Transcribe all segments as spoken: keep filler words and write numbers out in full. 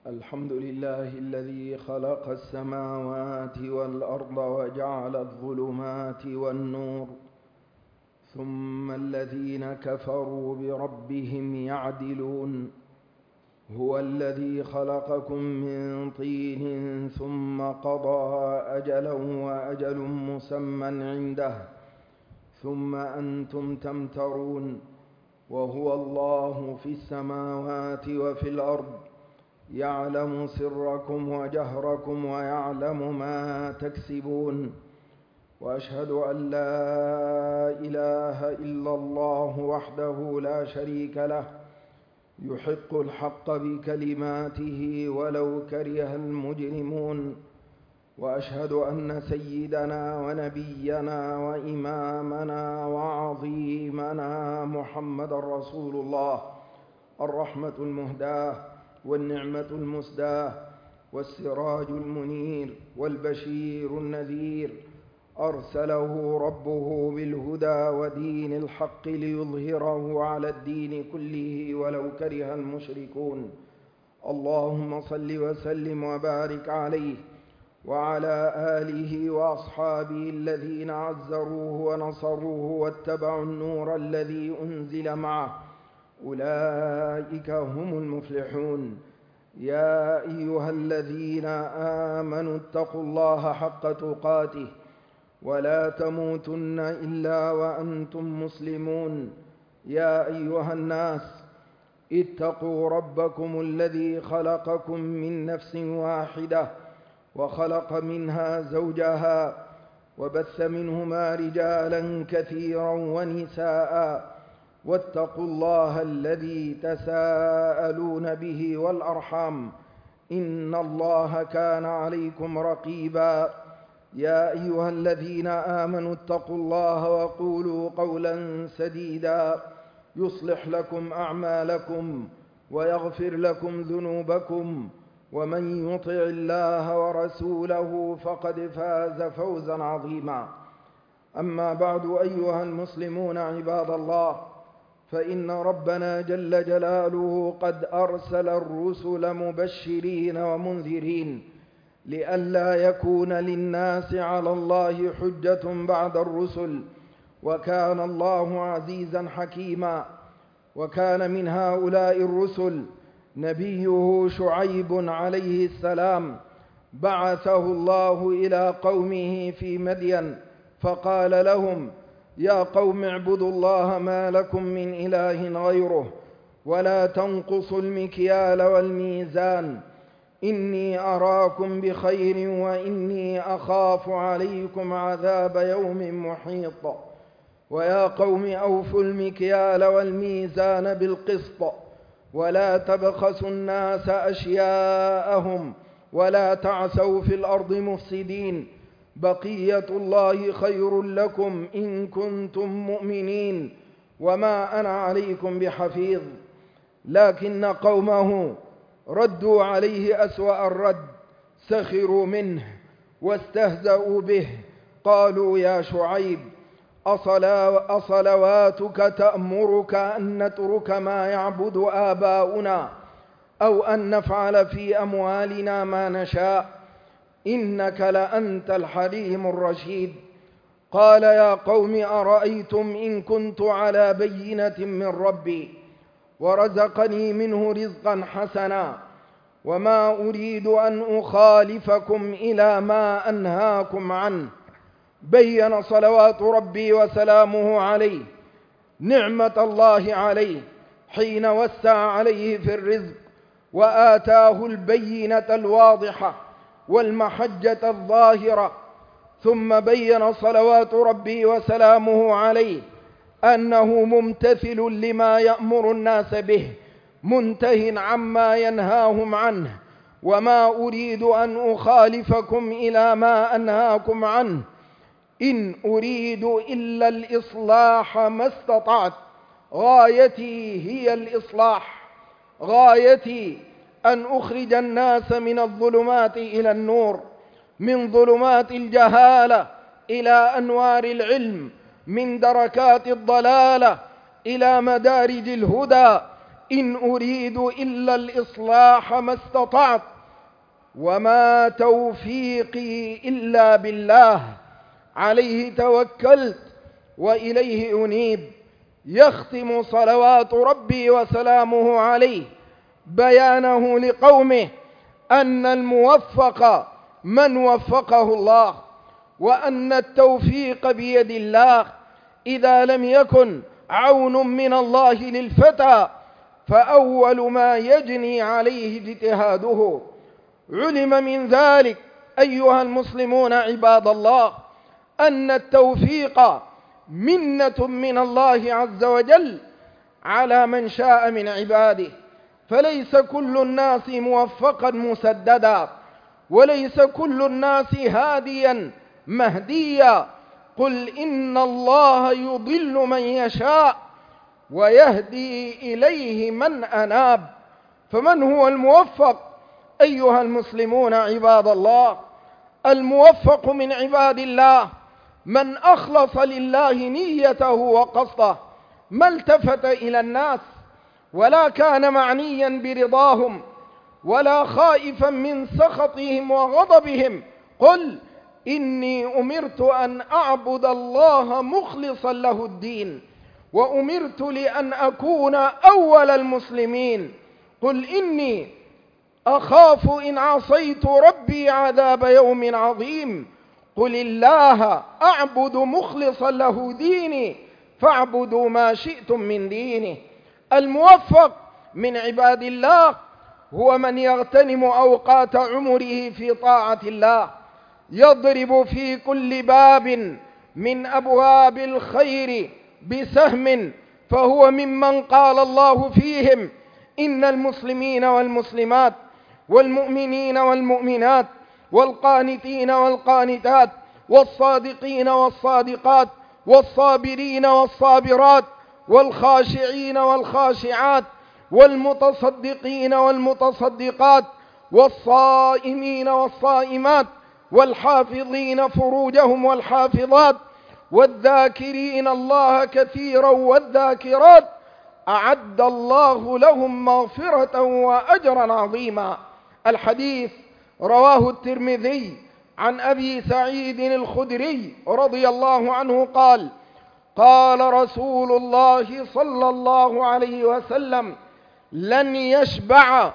الحمد لله الذي خلق السماوات والأرض وجعل الظلمات والنور، ثم الذين كفروا بربهم يعدلون. هو الذي خلقكم من طين ثم قضى أجلا وأجل مسمى عنده ثم أنتم تمترون. وهو الله في السماوات وفي الأرض، يعلم سركم وجهركم ويعلم ما تكسبون. وأشهد أن لا إله إلا الله وحده لا شريك له، يحق الحق بكلماته ولو كره المجرمون. وأشهد أن سيدنا ونبينا وإمامنا وعظيمنا محمد رسول الله، الرحمة المهداة والنعمة المسداة والسراج المنير والبشير النذير، أرسله ربه بالهدى ودين الحق ليظهره على الدين كله ولو كره المشركون. اللهم صل وسلم وبارك عليه وعلى آله وأصحابه الذين عزروه ونصروه واتبعوا النور الذي أنزل معه، أولئك هم المفلحون. يا أيها الذين آمنوا اتقوا الله حق تقاته ولا تموتن إلا وأنتم مسلمون. يا أيها الناس اتقوا ربكم الذي خلقكم من نفس واحدة وخلق منها زوجها وبث منهما رجالا كثيرا ونساء، واتقوا الله الذي تساءلون به والأرحام، إن الله كان عليكم رقيبا. يا أيها الذين آمنوا اتقوا الله وقولوا قولا سديدا يصلح لكم أعمالكم ويغفر لكم ذنوبكم، ومن يطع الله ورسوله فقد فاز فوزا عظيما. أما بعد، أيها المسلمون عباد الله، فإن ربنا جل جلاله قد أرسل الرسل مبشرين ومنذرين لئلا يكون للناس على الله حجة بعد الرسل، وكان الله عزيزا حكيما. وكان من هؤلاء الرسل نبيه شعيب عليه السلام، بعثه الله إلى قومه في مدين فقال لهم: يا قوم اعبدوا الله ما لكم من إله غيره ولا تنقصوا المكيال والميزان، إني أراكم بخير وإني أخاف عليكم عذاب يوم محيط. ويا قوم أوفوا المكيال والميزان بالقسط ولا تبخسوا الناس أشياءهم ولا تعثوا في الأرض مفسدين، بقية الله خير لكم إن كنتم مؤمنين وما أنا عليكم بحفيظ. لكن قومه ردوا عليه أسوأ الرد، سخروا منه واستهزأوا به، قالوا: يا شعيب، أصلواتك تأمرك أن نترك ما يعبد آباؤنا أو أن نفعل في أموالنا ما نشاء؟ إنك لأنت الحليم الرشيد. قال: يا قوم أرأيتم إن كنت على بينة من ربي ورزقني منه رزقا حسنا وما أريد أن أخالفكم إلى ما أنهاكم عنه، بين صلوات ربي وسلامه عليه نعمة الله عليه حين وسع عليه في الرزق وآتاه البينة الواضحة والمحجة الظاهرة، ثم بين صلوات ربي وسلامه عليه أنه ممتثل لما يأمر الناس به منته عما ينهاهم عنه، وما أريد أن أخالفكم إلى ما أنهاكم عنه، إن أريد إلا الإصلاح ما استطعت. غايتي هي الإصلاح، غايتي أن أخرج الناس من الظلمات إلى النور، من ظلمات الجهالة إلى أنوار العلم، من دركات الضلالة إلى مدارج الهدى، إن أريد إلا الإصلاح ما استطعت وما توفيقي إلا بالله عليه توكلت وإليه أنيب. يختم صلوات ربي وسلامه عليه بيانه لقومه أن الموفق من وفقه الله، وأن التوفيق بيد الله. إذا لم يكن عون من الله للفتى فأول ما يجني عليه اجتهاده. علم من ذلك أيها المسلمون عباد الله أن التوفيق منة من الله عز وجل على من شاء من عباده، فليس كل الناس موفقا مسددا، وليس كل الناس هاديا مهديا. قل إن الله يضل من يشاء ويهدي إليه من أناب. فمن هو الموفق أيها المسلمون عباد الله؟ الموفق من عباد الله من أخلص لله نيته وقصده، ما التفت إلى الناس ولا كان معنيا برضاهم ولا خائفا من سخطهم وغضبهم. قل إني أمرت أن أعبد الله مخلصا له الدين، وأمرت لأن أكون أول المسلمين. قل إني أخاف إن عصيت ربي عذاب يوم عظيم. قل الله أعبد مخلصا له ديني فاعبدوا ما شئتم من دينه. الموفق من عباد الله هو من يغتنم أوقات عمره في طاعة الله، يضرب في كل باب من أبواب الخير بسهم، فهو ممن قال الله فيهم إن المسلمين والمسلمات والمؤمنين والمؤمنات والقانتين والقانتات والصادقين والصادقات والصابرين والصابرات والخاشعين والخاشعات والمتصدقين والمتصدقات والصائمين والصائمات والحافظين فروجهم والحافظات والذاكرين الله كثيرا والذاكرات أعد الله لهم مغفرة وأجرا عظيما. الحديث رواه الترمذي عن أبي سعيد الخدري رضي الله عنه قال: قال رسول الله صلى الله عليه وسلم: لن يشبع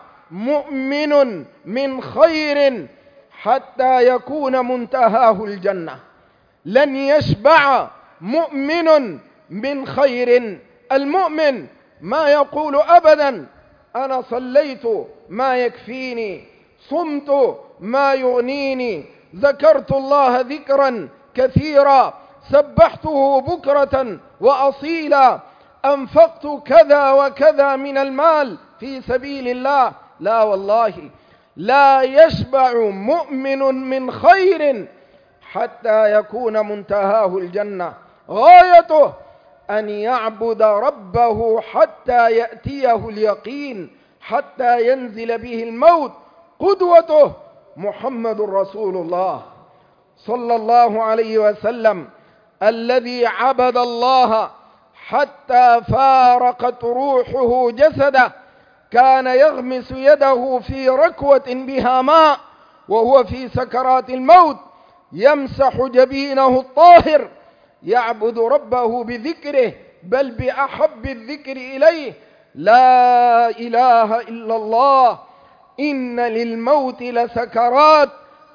مؤمن من خير حتى يكون منتهاه الجنة. لن يشبع مؤمن من خير. المؤمن ما يقول أبدا أنا صليت ما يكفيني، صمت ما يغنيني، ذكرت الله ذكرا كثيرا، سبحته بكرة وأصيلا، أنفقت كذا وكذا من المال في سبيل الله. لا والله، لا يشبع مؤمن من خير حتى يكون منتهاه الجنة. غايته أن يعبد ربه حتى يأتيه اليقين، حتى ينزل به الموت. قدوته محمد رسول الله صلى الله عليه وسلم الذي عبد الله حتى فارقت روحه جسده، كان يغمس يده في ركوة بها ماء وهو في سكرات الموت، يمسح جبينه الطاهر، يعبد ربه بذكره، بل بأحب الذكر إليه لا إله إلا الله. إن للموت لسكرات،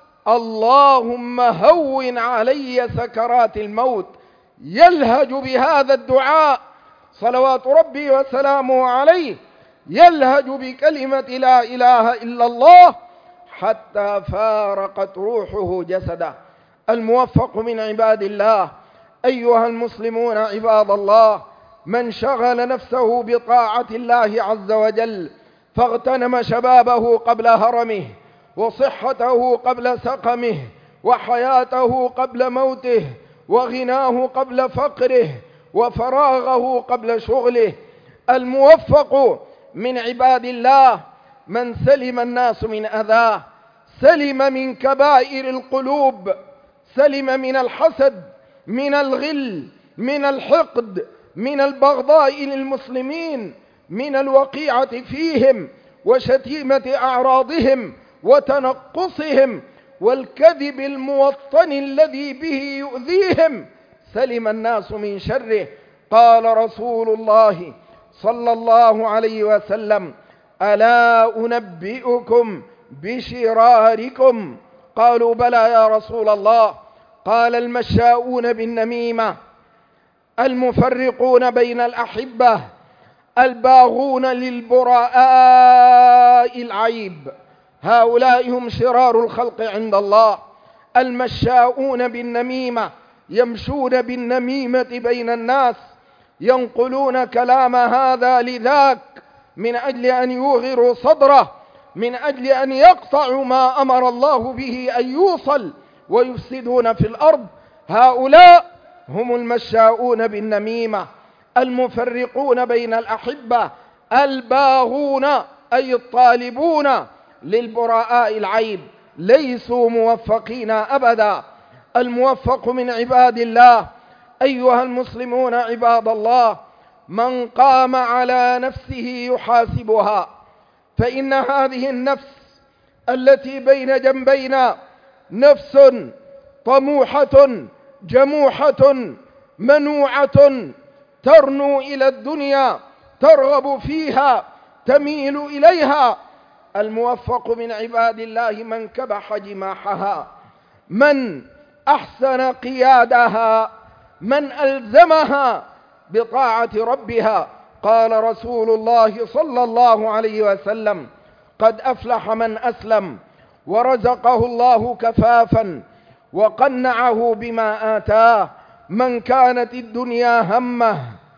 اللهم هون علي سكرات الموت. يلهج بهذا الدعاء صلوات ربي وسلامه عليه، يلهج بكلمة لا إله إلا الله حتى فارقت روحه جسده. الموفق من عباد الله أيها المسلمون عباد الله من شغل نفسه بطاعة الله عز وجل، فاغتنم شبابه قبل هرمه، وصحته قبل سقمه، وحياته قبل موته، وغناه قبل فقره، وفراغه قبل شغله. الموفق من عباد الله من سلم الناس من أذاه، سلم من كبائر القلوب، سلم من الحسد، من الغل، من الحقد، من البغضاء للمسلمين، من الوقيعة فيهم وشتيمة أعراضهم وتنقصهم والكذب الموطن الذي به يؤذيهم سلم الناس من شره. قال رسول الله صلى الله عليه وسلم: ألا أنبئكم بشراركم؟ قالوا: بلى يا رسول الله. قال: المشاؤون بالنميمة، المفرقون بين الأحبة، الباغون للبراء العيب، هؤلاء هم شرار الخلق عند الله. المشاؤون بالنميمة يمشون بالنميمة بين الناس، ينقلون كلام هذا لذاك من أجل أن يوغروا صدره، من أجل أن يقطعوا ما أمر الله به أن يوصل ويفسدون في الأرض. هؤلاء هم المشاؤون بالنميمة، المفرقون بين الأحبة، الباغون أي الطالبون للبراء العيب، ليسوا موفقين أبدا. الموفق من عباد الله أيها المسلمون عباد الله من قام على نفسه يحاسبها، فإن هذه النفس التي بين جنبينا نفس طموحة جموحة منوعة، ترنو إلى الدنيا، ترغب فيها، تميل إليها. الموفق من عباد الله من كبح جماحها، من أحسن قيادها، من ألزمها بطاعة ربها. قال رسول الله صلى الله عليه وسلم: قد أفلح من أسلم ورزقه الله كفافا وقنعه بما آتاه. من كانت الدنيا همه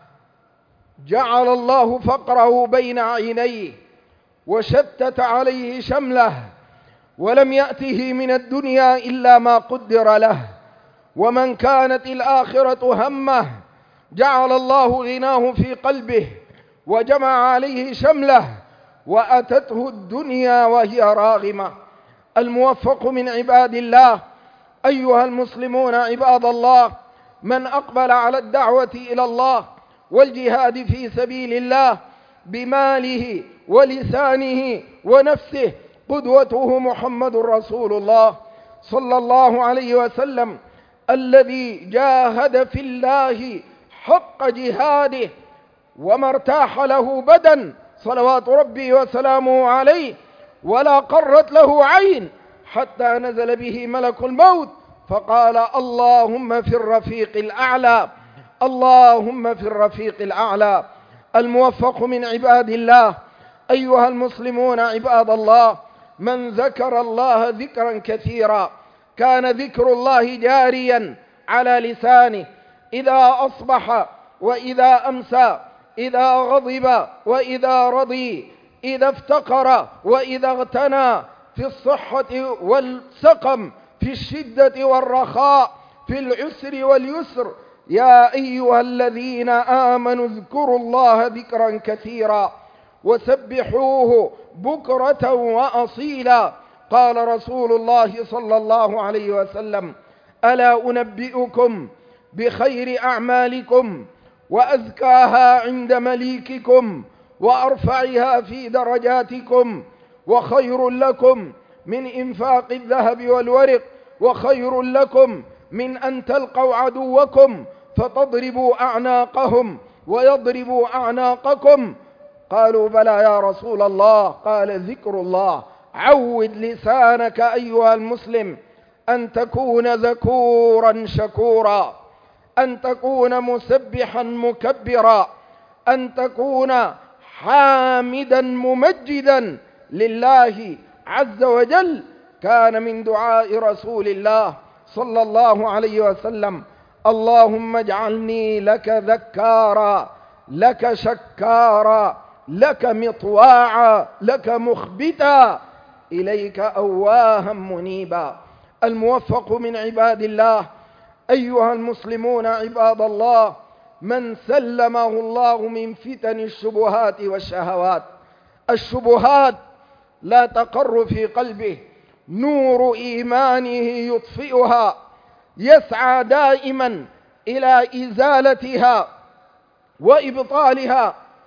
جعل الله فقره بين عينيه وشتت عليه شمله، ولم يأته من الدنيا إلا ما قدر له. ومن كانت الآخرة همه جعل الله غناه في قلبه وجمع عليه شمله وأتته الدنيا وهي راغمة. الموفق من عباد الله أيها المسلمون عباد الله من أقبل على الدعوة إلى الله والجهاد في سبيل الله بماله ولسانه ونفسه. قدوته محمد رسول الله صلى الله عليه وسلم الذي جاهد في الله حق جهاده وما ارتاح له بدن صلوات ربي وسلامه عليه، ولا قرت له عين حتى نزل به ملك الموت فقال: اللهم في الرفيق الأعلى، اللهم في الرفيق الأعلى. الموفق من عباد الله أيها المسلمون عباد الله من ذكر الله ذكرا كثيرا، كان ذكر الله جاريا على لسانه إذا أصبح وإذا أمسى، إذا غضب وإذا رضي، إذا افتقر وإذا اغتنى، في الصحة والسقم، في الشدة والرخاء، في العسر واليسر. يا أيها الذين آمنوا اذكروا الله ذكرا كثيرا وسبحوه بكرة وأصيلا. قال رسول الله صلى الله عليه وسلم: ألا أنبئكم بخير أعمالكم وأزكاها عند مليككم وأرفعها في درجاتكم، وخير لكم من إنفاق الذهب والورق، وخير لكم من أن تلقوا عدوكم فتضربوا أعناقهم ويضربوا أعناقكم. قالوا: بلى يا رسول الله. قال: ذكر الله. عود لسانك أيها المسلم أن تكون ذكورا شكورا، أن تكون مسبحا مكبرا، أن تكون حامدا ممجدا لله عز وجل. كان من دعاء رسول الله صلى الله عليه وسلم: اللهم اجعلني لك ذكارا، لك شكارا، لك مطواعا، لك مخبتا، إليك أواها منيبا. الموفق من عباد الله أيها المسلمون عباد الله من سلمه الله من فتن الشبهات والشهوات. الشبهات لا تقر في قلبه، نور إيمانه يطفئها، يسعى دائما إلى إزالتها وإبطالها.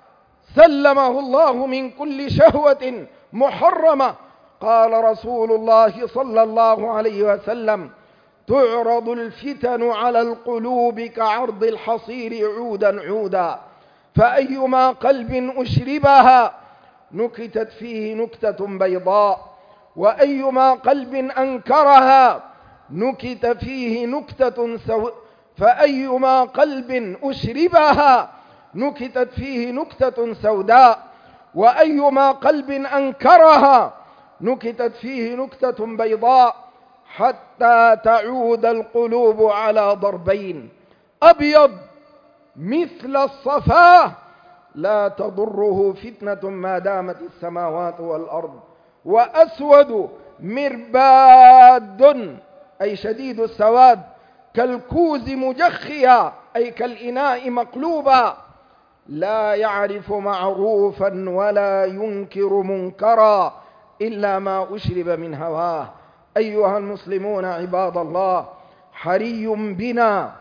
سلمه الله من كل شهوة محرمة. قال رسول الله صلى الله عليه وسلم: تعرض الفتن على القلوب كعرض الحصير عودا عودا، فأيما قلب أشربها نكتت فيه نكتة بيضاء، وأيما قلب أنكرها نكت فيه نكتة سو فأيما قلب أشربها نكتت فيه نكتة سوداء، وأيما قلب أنكرها نكتت فيه نكتة بيضاء، حتى تعود القلوب على ضربين: أبيض مثل الصفاه لا تضره فتنة ما دامت السماوات والأرض، وأسود مرباد أي شديد السواد، كالكوز مجخيا أي كالإناء مقلوبا، لا يعرف معروفا ولا ينكر منكرا إلا ما أشرب من هواه. أيها المسلمون عباد الله، حري بنا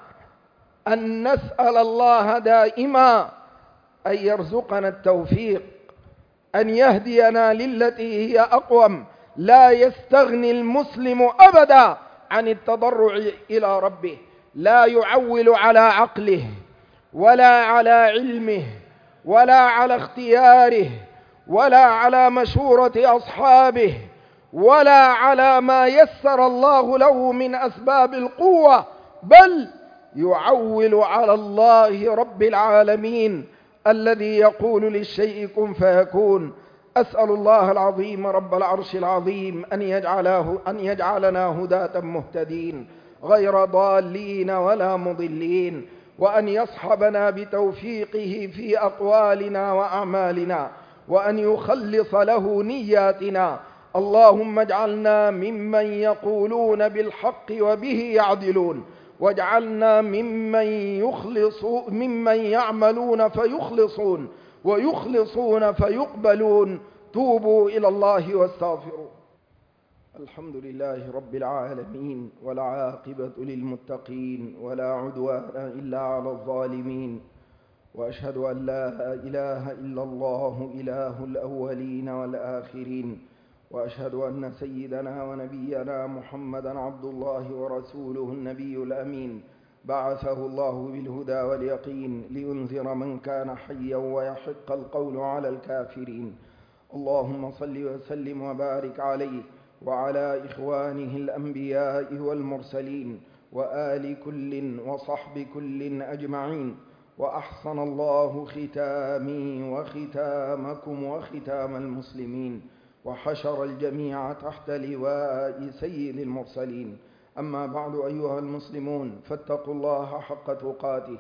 أن نسأل الله دائما أن يرزقنا التوفيق، أن يهدينا للتي هي أقوم. لا يستغني المسلم أبدا عن التضرع إلى ربه، لا يعول على عقله ولا على علمه ولا على اختياره ولا على مشورة أصحابه ولا على ما يسر الله له من أسباب القوة، بل يعول على الله رب العالمين الذي يقول للشيء كن فيكون. أسأل الله العظيم رب العرش العظيم أن يجعله أن يجعلنا هداة مهتدين غير ضالين ولا مضلين، وأن يصحبنا بتوفيقه في أقوالنا وأعمالنا، وأن يخلص له نياتنا. اللهم اجعلنا ممن يقولون بالحق وبه يعدلون، واجعلنا ممن يخلص ممن يعملون فيخلصون ويخلصون فيقبلون. توبوا إلى الله واستغفروا. الحمد لله رب العالمين، والعاقبة للمتقين، ولا عدوان إلا على الظالمين، وأشهد أن لا إله إلا الله إله الأولين والآخرين، وأشهد أن سيدنا ونبينا محمدا عبد الله ورسوله النبي الأمين، بعثه الله بالهدى واليقين لينذر من كان حيا ويحق القول على الكافرين. اللهم صل وسلم وبارك عليه وعلى إخوانه الأنبياء والمرسلين وآل كل وصحب كل أجمعين. وأحسن الله ختامي وختامكم وختام المسلمين، وحشر الجميع تحت لواء سيد المرسلين. أما بعد، أيها المسلمون، فاتقوا الله حق تقاته،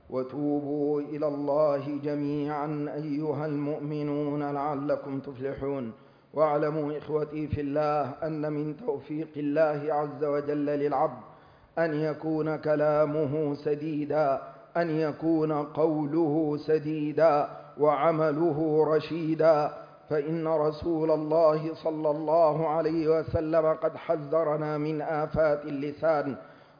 وتوبوا إلى الله جميعا أيها المؤمنون لعلكم تفلحون. واعلموا إخوتي في الله أن من توفيق الله عز وجل للعبد أن يكون كلامه سديدا، أن يكون قوله سديدا، وعمله رشيدا. فإن رسول الله صلى الله عليه وسلم قد حذرنا من آفات اللسان،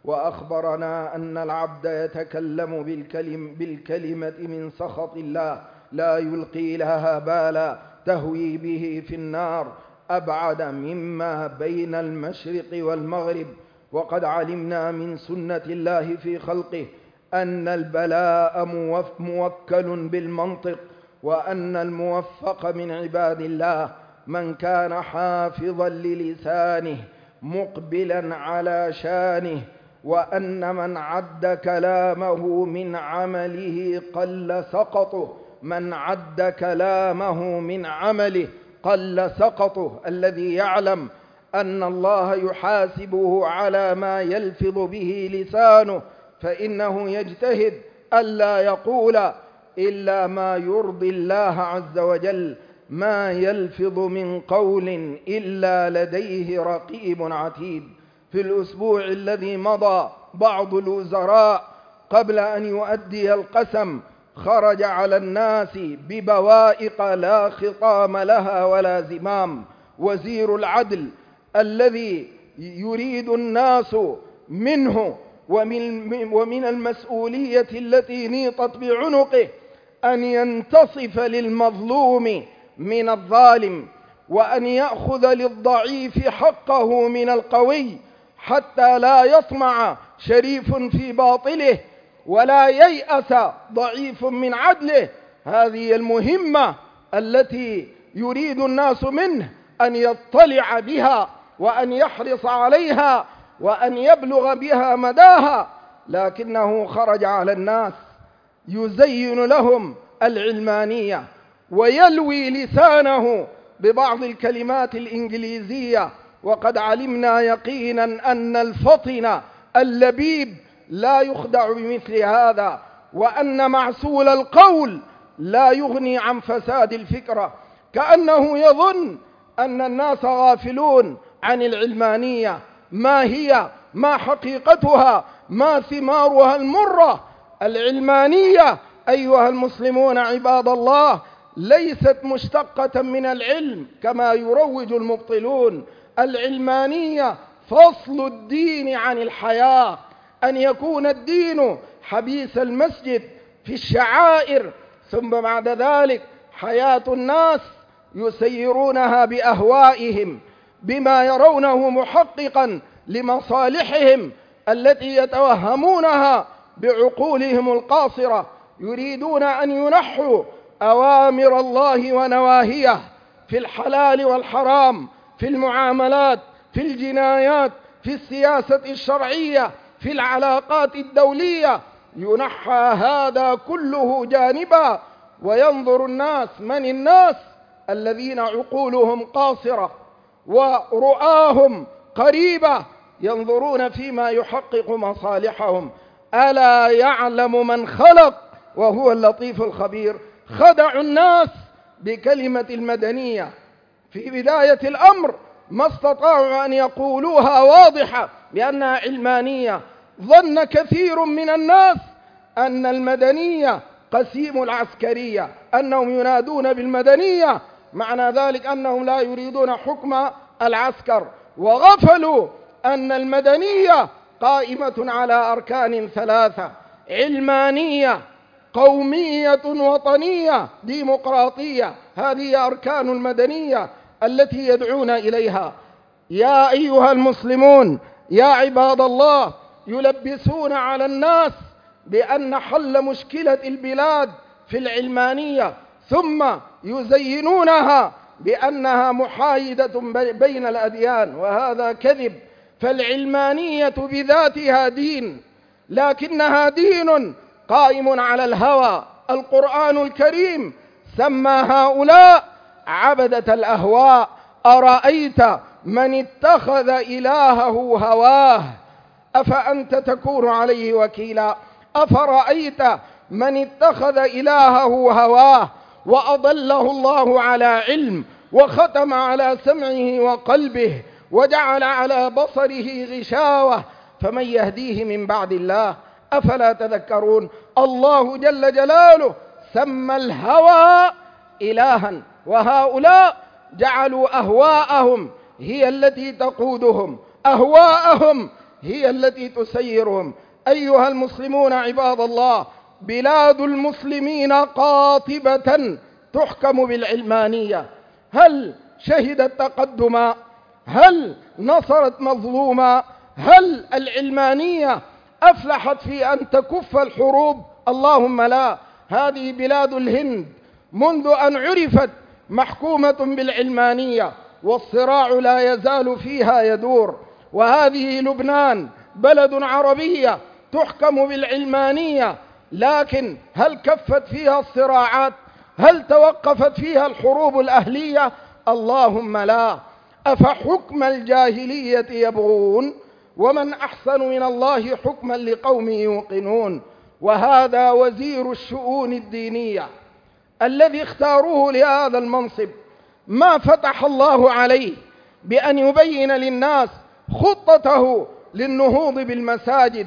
وأخبرنا أن العبد يتكلم بالكلم بالكلمة من سخط الله لا يلقي لها بالا، تهوي به في النار أبعد مما بين المشرق والمغرب. وقد علمنا من سنة الله في خلقه أن البلاء موكل بالمنطق، وأن الموفق من عباد الله من كان حافظا للسانه مقبلا على شانه، وأن من عد كلامه من عمله قل سقطه، من عد كلامه من عمله قل سقطه. الذي يعلم أن الله يحاسبه على ما يلفظ به لسانه فإنه يجتهد ألا يقول إلا ما يرضي الله عز وجل، ما يلفظ من قول إلا لديه رقيب عتيد. في الأسبوع الذي مضى بعض الوزراء قبل أن يؤدي القسم خرج على الناس ببوائق لا خطام لها ولا زمام. وزير العدل الذي يريد الناس منه ومن, ومن المسؤولية التي نيطت بعنقه أن ينتصف للمظلوم من الظالم، وأن يأخذ للضعيف حقه من القوي، حتى لا يطمع شريف في باطله ولا ييأس ضعيف من عدله. هذه المهمة التي يريد الناس منه أن يطلع بها وأن يحرص عليها وأن يبلغ بها مداها، لكنه خرج على الناس يزين لهم العلمانية ويلوي لسانه ببعض الكلمات الإنجليزية، وقد علمنا يقينا أن الفطن اللبيب لا يخدع بمثل هذا، وأن معسول القول لا يغني عن فساد الفكرة، كأنه يظن أن الناس غافلون عن العلمانية. ما هي؟ ما حقيقتها؟ ما ثمارها المرة؟ العلمانية أيها المسلمون عباد الله ليست مشتقة من العلم كما يروج المبطلون. العلمانية فصل الدين عن الحياة، أن يكون الدين حبيس المسجد في الشعائر، ثم بعد ذلك حياة الناس يسيرونها بأهوائهم بما يرونه محققا لمصالحهم التي يتوهمونها بعقولهم القاصرة. يريدون أن ينحوا أوامر الله ونواهيه في الحلال والحرام، في المعاملات، في الجنايات، في السياسة الشرعية، في العلاقات الدولية. ينحى هذا كله جانبا، وينظر الناس، من الناس الذين عقولهم قاصرة ورؤاهم قريبة، ينظرون فيما يحقق مصالحهم. ألا يعلم من خلق وهو اللطيف الخبير؟ خدعوا الناس بكلمة المدنية في بداية الأمر، ما استطاعوا أن يقولوها واضحة بأنها علمانية. ظن كثير من الناس أن المدنية قسيم العسكرية، أنهم ينادون بالمدنية معنى ذلك أنهم لا يريدون حكم العسكر، وغفلوا أن المدنية قائمة على أركان ثلاثة: علمانية، قومية وطنية، ديمقراطية. هذه أركان المدنية التي يدعون إليها. يا أيها المسلمون يا عباد الله، يلبسون على الناس بأن حل مشكلة البلاد في العلمانية، ثم يزينونها بأنها محايدة بين الأديان، وهذا كذب. فالعلمانية بذاتها دين، لكنها دين قائم على الهوى. القرآن الكريم سمى هؤلاء عبدة الأهواء. أرأيت من اتخذ إلهه هواه أفأنت تكون عليه وكيلا؟ أفرأيت من اتخذ إلهه هواه وأضله الله على علم وختم على سمعه وقلبه وجعل على بصره غشاوة فمن يهديه من بعد الله؟ أفلا تذكرون؟ الله جل جلاله سمى الهوى إلها، وهؤلاء جعلوا أهواءهم هي التي تقودهم، أهواءهم هي التي تسيرهم. أيها المسلمون عباد الله، بلاد المسلمين قاطبة تحكم بالعلمانية. هل شهدت تقدما؟ هل نصرت مظلوما؟ هل العلمانية أفلحت في أن تكف الحروب؟ اللهم لا. هذه بلاد الهند منذ أن عرفت محكومة بالعلمانية، والصراع لا يزال فيها يدور. وهذه لبنان بلد عربية تحكم بالعلمانية، لكن هل كفت فيها الصراعات؟ هل توقفت فيها الحروب الأهلية؟ اللهم لا. أفحكم الجاهلية يبغون ومن أحسن من الله حكما لقوم يوقنون. وهذا وزير الشؤون الدينية الذي اختاروه لهذا المنصب، ما فتح الله عليه بأن يبين للناس خطته للنهوض بالمساجد،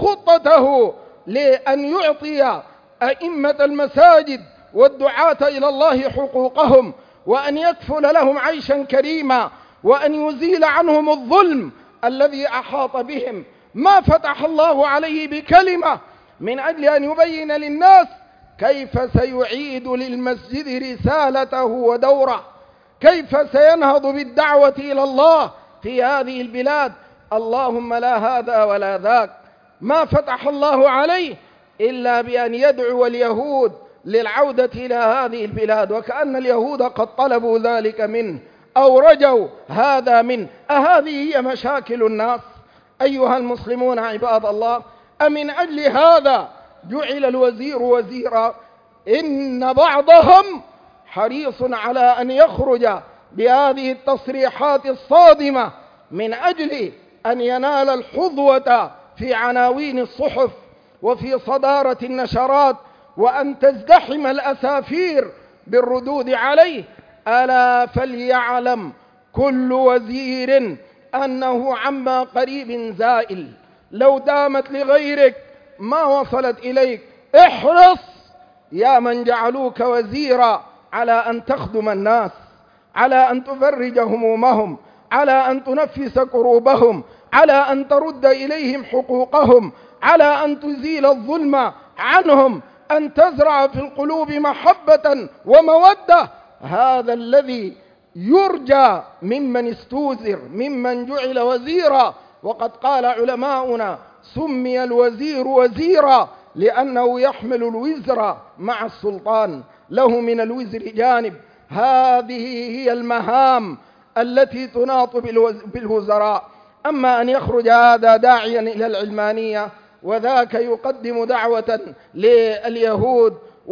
خطته لأن يعطي أئمة المساجد والدعاة إلى الله حقوقهم، وأن يكفل لهم عيشا كريما، وأن يزيل عنهم الظلم الذي أحاط بهم. ما فتح الله عليه بكلمة من أجل أن يبين للناس كيف سيعيد للمسجد رسالته ودوره؟ كيف سينهض بالدعوة إلى الله في هذه البلاد؟ اللهم لا هذا ولا ذاك. ما فتح الله عليه إلا بأن يدعو اليهود للعودة إلى هذه البلاد، وكأن اليهود قد طلبوا ذلك منه أو رجوا هذا منه. أهذه هي مشاكل الناس أيها المسلمون عباد الله؟ أمن أجل هذا جعل الوزير وزيرا؟ إن بعضهم حريص على أن يخرج بهذه التصريحات الصادمة من أجل أن ينال الحظوة في عناوين الصحف وفي صدارة النشرات، وأن تزدحم الأسافير بالردود عليه. ألا فليعلم كل وزير أنه عما قريب زائل. لو دامت لغيرك ما وصلت إليك. احرص يا من جعلوك وزيرا على أن تخدم الناس، على أن تفرج همومهم، على أن تنفس كروبهم، على أن ترد إليهم حقوقهم، على أن تزيل الظلم عنهم، أن تزرع في القلوب محبة ومودة. هذا الذي يرجى ممن استوزر، ممن جعل وزيرا. وقد قال علماؤنا: سمي الوزير وزيرا لأنه يحمل الوزر مع السلطان، له من الوزر جانب. هذه هي المهام التي تناط بالوزراء. أما أن يخرج هذا داعيا إلى العلمانية، وذاك يقدم دعوة لليهود،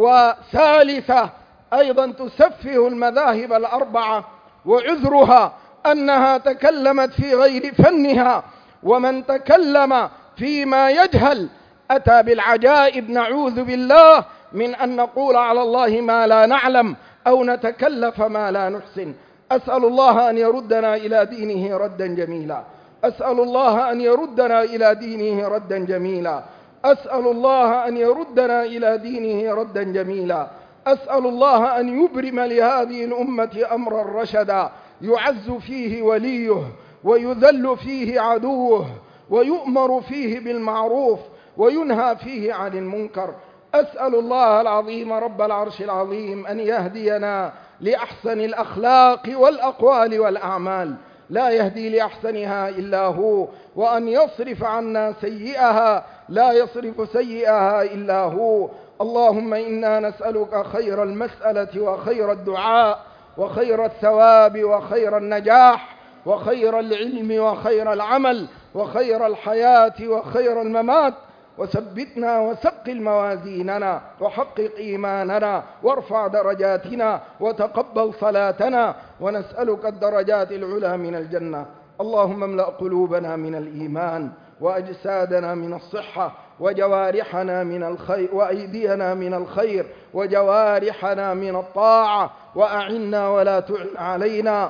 وثالثة أيضا تسفه المذاهب الأربعة، وعذرها أنها تكلمت في غير فنها. ومن تكلم فيما يجهل أتى بالعجائب. نعوذ بالله من أن نقول على الله ما لا نعلم أو نتكلف ما لا نحسن. أسأل الله أن يردنا إلى دينه ردا جميلا. أسأل الله أن يردنا إلى دينه ردا جميلا. أسأل الله أن يردنا إلى دينه ردا جميلا. أسأل الله أن يبرم لهذه الأمة أمرا رشدا، يعز فيه وليه ويذل فيه عدوه، ويؤمر فيه بالمعروف وينهى فيه عن المنكر. أسأل الله العظيم رب العرش العظيم أن يهدينا لأحسن الأخلاق والأقوال والأعمال، لا يهدي لأحسنها إلا هو، وأن يصرف عنا سيئها، لا يصرف سيئها إلا هو. اللهم إنا نسألك خير المسألة وخير الدعاء وخير الثواب وخير النجاح وخير العلم وخير العمل وخير الحياة وخير الممات. وثبتنا وثقل موازيننا وحقق إيماننا وارفع درجاتنا وتقبل صلاتنا، ونسألك الدرجات العلى من الجنة. اللهم املأ قلوبنا من الإيمان، وأجسادنا من الصحة، وجوارحنا من الخير، وأيدينا من الخير، وجوارحنا من الطاعة، وأعنا ولا تعن علينا،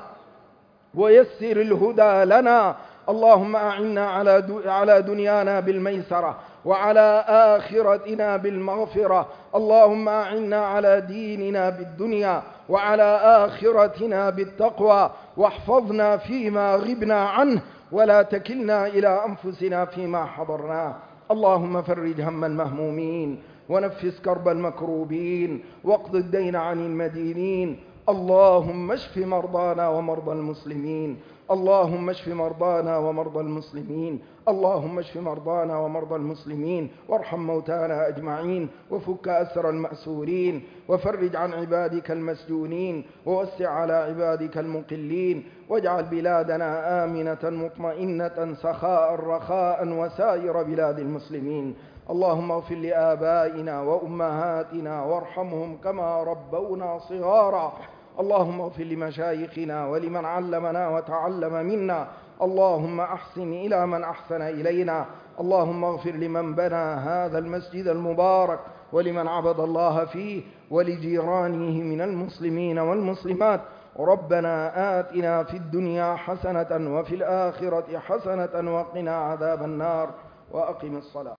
ويسر الهدى لنا. اللهم أعنا على على دنيانا بالميسرة، وعلى آخرتنا بالمغفرة. اللهم أعنا على ديننا بالدنيا، وعلى آخرتنا بالتقوى، واحفظنا فيما غبنا عنه، ولا تكلنا إلى أنفسنا فيما حضرناه. اللهم فرج هم المهمومين، ونفس كرب المكروبين، واقض الدين عن المدينين. اللهم اشف مرضانا ومرضى المسلمين. اللهم اشف مرضانا ومرضى المسلمين. اللهم اشف مرضانا ومرضى المسلمين، وارحم موتانا أجمعين، وفك أسر المأسورين، وفرج عن عبادك المسجونين، ووسع على عبادك المقلين، واجعل بلادنا آمنة مطمئنة سخاء رخاء وسائر بلاد المسلمين. اللهم اغفر لآبائنا وأمهاتنا وارحمهم كما ربونا صغارا. اللهم اغفر لمشايخنا ولمن علمنا وتعلم منا. اللهم أحسن إلى من أحسن إلينا. اللهم اغفر لمن بنى هذا المسجد المبارك، ولمن عبد الله فيه، ولجيرانه من المسلمين والمسلمات. ربنا آتنا في الدنيا حسنة وفي الآخرة حسنة وقنا عذاب النار. وأقم الصلاة.